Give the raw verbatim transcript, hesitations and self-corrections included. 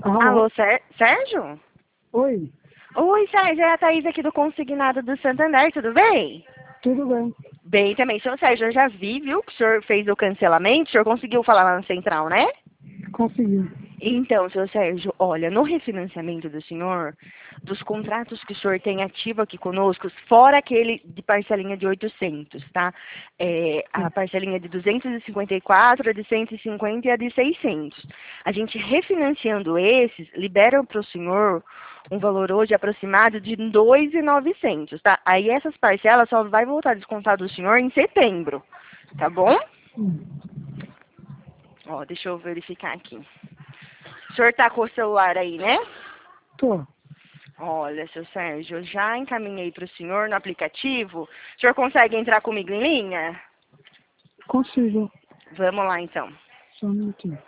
Alô? Alô, Sé- Sérgio? Oi, Oi, Sérgio, é a Thaís aqui do Consignado do Santander, tudo bem? tudo bem? Bem também. Senhor Sérgio, eu já vi, viu, que o senhor fez o cancelamento, o senhor conseguiu falar lá na central, né? Consegui. Então, senhor Sérgio, olha, no refinanciamento do senhor, dos contratos que o senhor tem ativo aqui conosco, fora aquele de parcelinha de oitocentos, tá? É, a Sim. parcelinha de duzentos e cinquenta e quatro, a de cento e cinquenta e a de seiscentos. A gente refinanciando esses, libera para o senhor um valor hoje aproximado de dois mil e novecentos, tá? Aí essas parcelas só vai voltar a descontar do senhor em setembro, tá bom? Hum. Ó, deixa eu verificar aqui. O senhor tá com o celular aí, né? Tô. Olha, seu Sérgio, eu já encaminhei para o senhor no aplicativo. O senhor consegue entrar comigo em linha? Consigo. Vamos lá, então. Só um minutinho.